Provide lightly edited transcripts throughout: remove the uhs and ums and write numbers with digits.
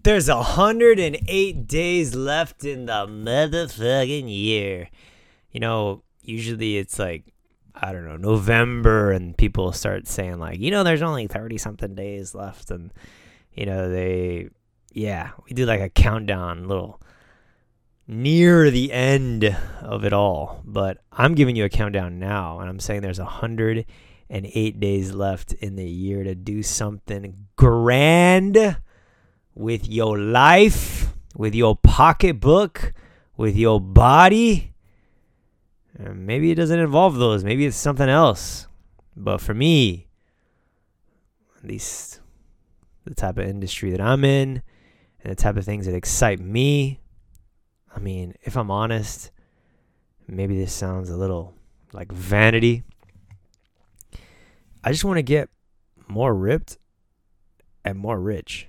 There's 108 days left in the motherfucking year. You know, usually it's like, I don't know, November, and people start saying like, there's only 30 something days left. And, we do like a countdown, little near the end of it all. But I'm giving you a countdown now, and I'm saying there's 108 days left in the year to do something grand with your life, with your pocketbook, with your body. And maybe it doesn't involve those. Maybe it's something else. But for me, at least the type of industry that I'm in and the type of things that excite me, I mean, if I'm honest, maybe this sounds a little like vanity. I just want to get more ripped and more rich.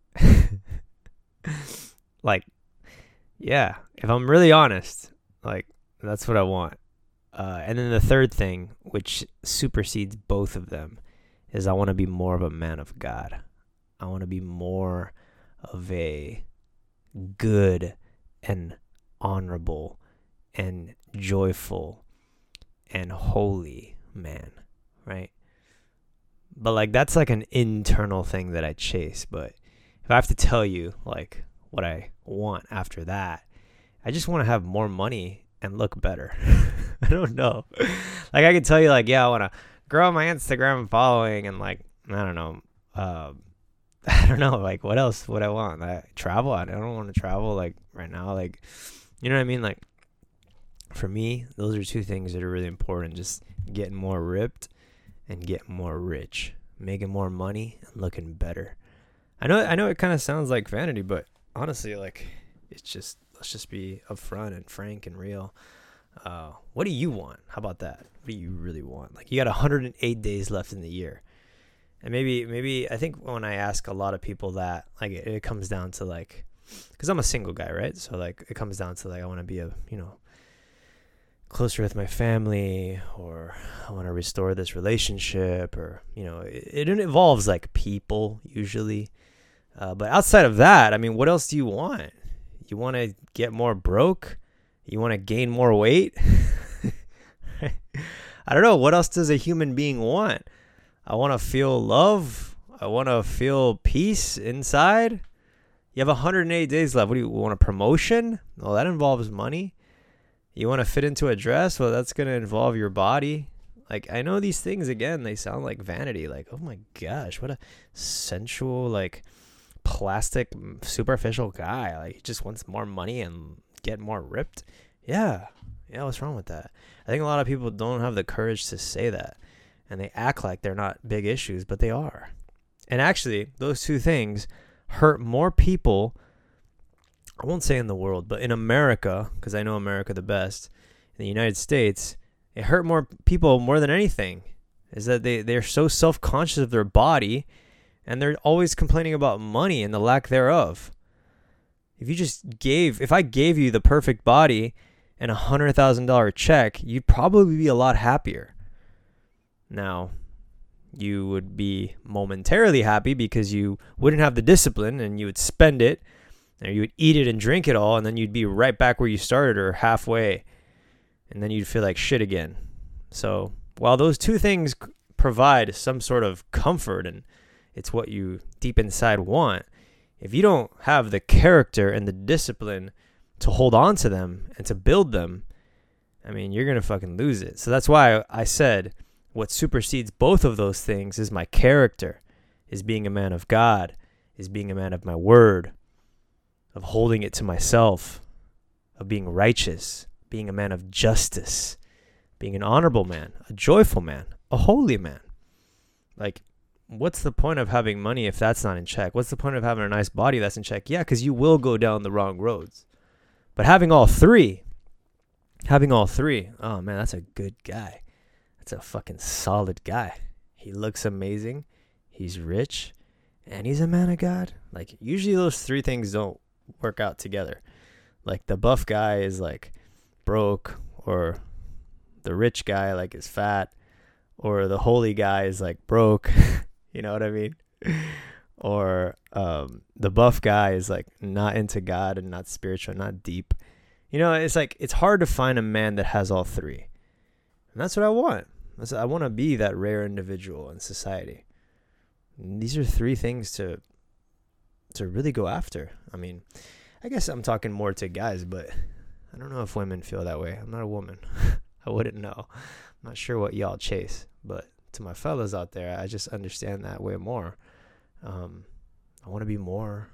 If I'm really honest, that's what I want. And then the third thing, which supersedes both of them, is I want to be more of a man of God. I want to be more of a good and honorable and joyful and holy man, right? But that's like an internal thing that I chase. But if I have to tell you what I want after that, I just want to have more money and look better. I don't know. I can tell you I want to grow my Instagram following and I don't know. I don't know. What else would I want? Travel? I don't want to travel right now. You know what I mean? For me, those are two things that are really important. Just getting more ripped and getting more rich, making more money and looking better. I know it kind of sounds like vanity, but honestly, it's just, let's just be upfront and frank and real. What do you want? How about that? What do you really want? You got 108 days left in the year. And maybe I think when I ask a lot of people that, it comes down to because I'm a single guy, right? So it comes down to I want to be closer with my family, or I want to restore this relationship, or it involves people usually. But outside of that, I mean, what else do you want? You want to get more broke? You want to gain more weight? I don't know. What else does a human being want? I want to feel love. I want to feel peace inside. You have 108 days left. What do you want? A promotion? Well, that involves money. You want to fit into a dress? Well, that's going to involve your body. I know these things, again, they sound like vanity. Oh my gosh, what a sensual, plastic, superficial guy. He just wants more money and get more ripped. Yeah, what's wrong with that? I think a lot of people don't have the courage to say that, and they act like they're not big issues, but they are. And actually, those two things hurt more people, I won't say in the world, but in America, because I know America the best, in the United States, it hurt more people more than anything, is that they're so self-conscious of their body, and they're always complaining about money and the lack thereof. If I gave you the perfect body and $100,000 check, you'd probably be a lot happier. Now, you would be momentarily happy because you wouldn't have the discipline, and you would spend it, or you would eat it and drink it all, and then you'd be right back where you started or halfway, and then you'd feel like shit again. So while those two things provide some sort of comfort, and it's what you deep inside want, if you don't have the character and the discipline to hold on to them and to build them, I mean, you're going to fucking lose it. So that's why I said what supersedes both of those things is my character, is being a man of God, is being a man of my word, of holding it to myself, of being righteous, being a man of justice, being an honorable man, a joyful man, a holy man. What's the point of having money if that's not in check? What's the point of having a nice body that's in check? Yeah, because you will go down the wrong roads. But having all three, oh man, that's a good guy. That's a fucking solid guy. He looks amazing. He's rich. And he's a man of God. Usually those three things don't work out together. The buff guy is broke, or the rich guy is fat, or the holy guy is broke. You know what I mean? or the buff guy is like not into God and not spiritual, not deep. You know, it's like it's hard to find a man that has all three. And that's what I want. I want to be that rare individual in society. And these are three things to really go after. I mean, I guess I'm talking more to guys, but I don't know if women feel that way. I'm not a woman. I wouldn't know. I'm not sure what y'all chase, but to my fellas out there, I just understand that way more. I want to be more,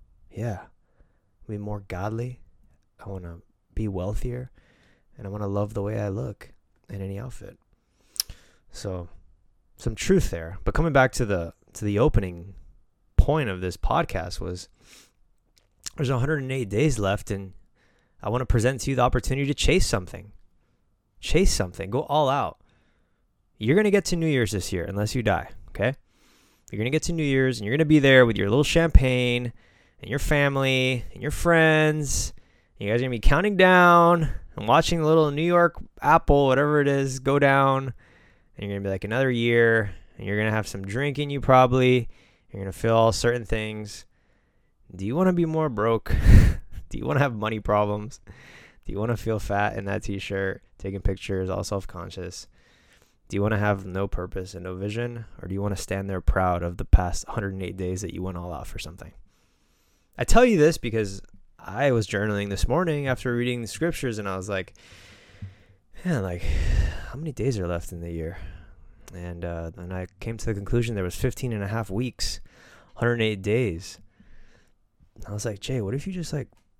be more godly. I want to be wealthier, and I want to love the way I look in any outfit. So, some truth there. But coming back to the opening point of this podcast was, there's 108 days left, and I want to present to you the opportunity to chase something. Chase something. Go all out. You're going to get to New Year's this year unless you die, okay? You're going to get to New Year's, and you're going to be there with your little champagne and your family and your friends. And you guys are going to be counting down and watching the little New York apple, whatever it is, go down. And you're going to be like another year, and you're going to have some drink in you probably. You're going to feel all certain things. Do you want to be more broke? Do you want to have money problems? Do you want to feel fat in that t-shirt, taking pictures, all self-conscious? Do you want to have no purpose and no vision? Or do you want to stand there proud of the past 108 days that you went all out for something? I tell you this because I was journaling this morning after reading the scriptures, and I was like, man, like, how many days are left in the year? And I came to the conclusion there was 15 and a half weeks, 108 days. I was like, Jay, what if you just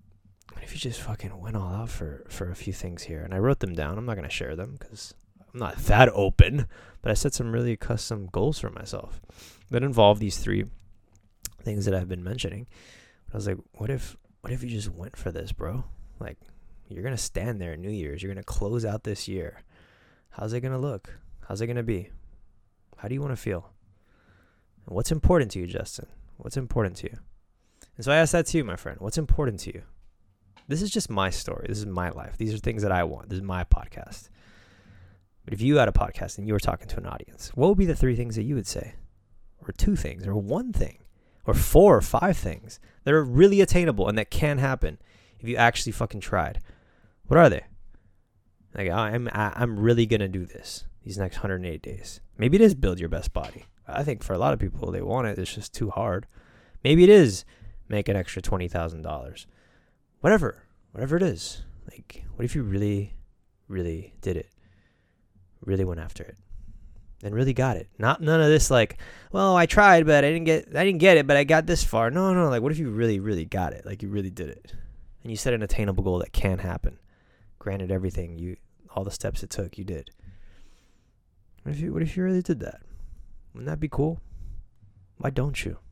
fucking went all out for a few things here? And I wrote them down. I'm not going to share them because I'm not that open, but I set some really custom goals for myself that involve these three things that I've been mentioning. I was like, what if you just went for this, bro? Like, you're going to stand there at New Year's. You're going to close out this year. How's it going to look? How's it going to be? How do you want to feel? And what's important to you, Justin? What's important to you? And so I asked that to you, my friend. What's important to you? This is just my story. This is my life. These are things that I want. This is my podcast. But if you had a podcast and you were talking to an audience, what would be the three things that you would say? Or two things, or one thing, or 4 or 5 things that are really attainable and that can happen if you actually fucking tried? What are they? Like, I'm really going to do this these next 108 days. Maybe it is build your best body. I think for a lot of people, they want it. It's just too hard. Maybe it is make an extra $20,000. Whatever it is. Like, what if you really, really did it? Really went after it and really got it. None of this like, well, I tried, but I didn't get it, but I got this far. No. Like, what if you really, really got it? Like, you really did it, and you set an attainable goal that can happen. Granted, all the steps it took, you did. What if you really did that? Wouldn't that be cool? Why don't you?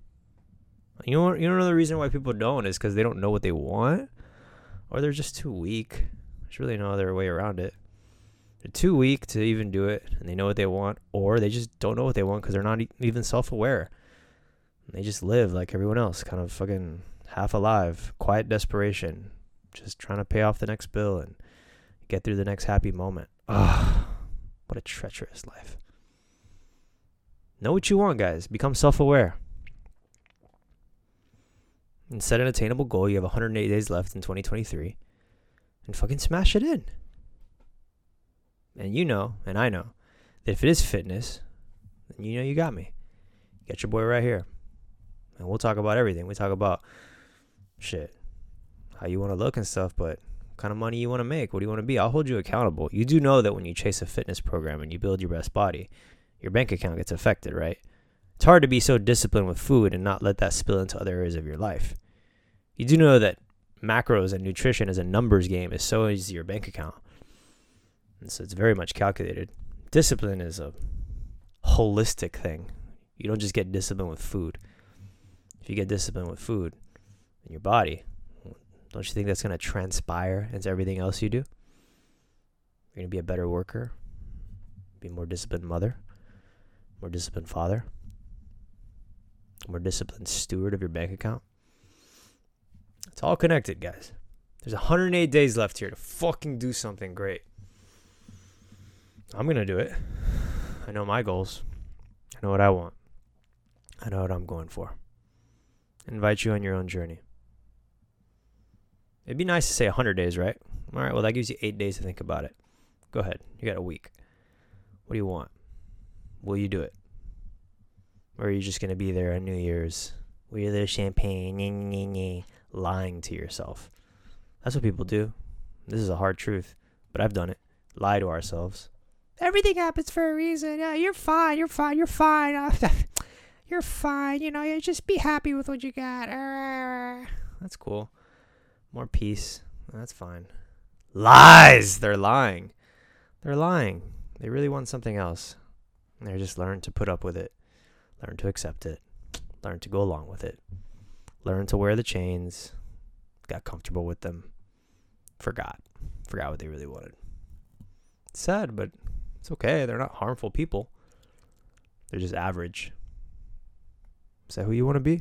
You know the reason why people don't is because they don't know what they want, or they're just too weak. There's really no other way around it. They're too weak to even do it, and they know what they want, or they just don't know what they want because they're not even self-aware. They just live like everyone else, kind of fucking half alive, quiet desperation, just trying to pay off the next bill and get through the next happy moment. Ugh, what a treacherous life. Know what you want, guys. Become self-aware. And set an attainable goal. You have 108 days left in 2023. And fucking smash it in. And you know, and I know, that if it is fitness, then you know you got me. You got your boy right here. And we'll talk about everything. We talk about shit, how you want to look and stuff, but what kind of money you want to make. What do you want to be? I'll hold you accountable. You do know that when you chase a fitness program and you build your best body, your bank account gets affected, right? It's hard to be so disciplined with food and not let that spill into other areas of your life. You do know that macros and nutrition as a numbers game is so easy your bank account. And so it's very much calculated. Discipline is a holistic thing. You don't just get disciplined with food. If you get disciplined with food in your body, don't you think that's going to transpire into everything else you do? You're going to be a better worker, be a more disciplined mother, more disciplined father, more disciplined steward of your bank account. It's all connected, guys. There's 108 days left here to fucking do something great. I'm going to do it. I know my goals. I know what I want. I know what I'm going for. Invite you on your own journey. It'd be nice to say 100 days, right? All right, well, that gives you 8 days to think about it. Go ahead. You got a week. What do you want? Will you do it? Or are you just going to be there on New Year's? Will you there champagne, lying to yourself? That's what people do. This is a hard truth, but I've done it. Lie to ourselves. Everything happens for a reason. Yeah, you're fine. You're fine. You're fine. You're fine. You just be happy with what you got. That's cool. More peace. That's fine. Lies. They're lying. They're lying. They really want something else. And they just learn to put up with it. Learn to accept it. Learn to go along with it. Learn to wear the chains. Got comfortable with them. Forgot what they really wanted. It's sad, but it's okay. They're not harmful people. They're just average. Is that who you want to be?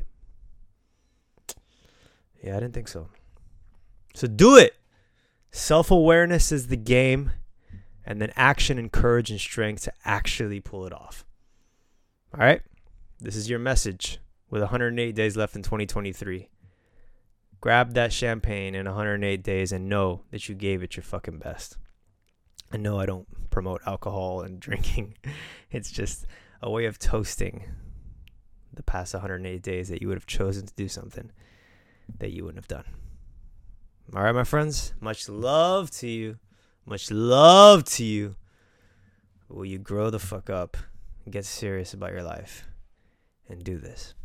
Yeah, I didn't think so. So do it. Self-awareness is the game, and then action and courage and strength to actually pull it off. All right? This is your message with 108 days left in 2023. Grab that champagne in 108 days and know that you gave it your fucking best. And no, I don't promote alcohol and drinking. It's just a way of toasting the past 108 days that you would have chosen to do something that you wouldn't have done. All right, my friends. Much love to you. Much love to you. Will you grow the fuck up and get serious about your life and do this?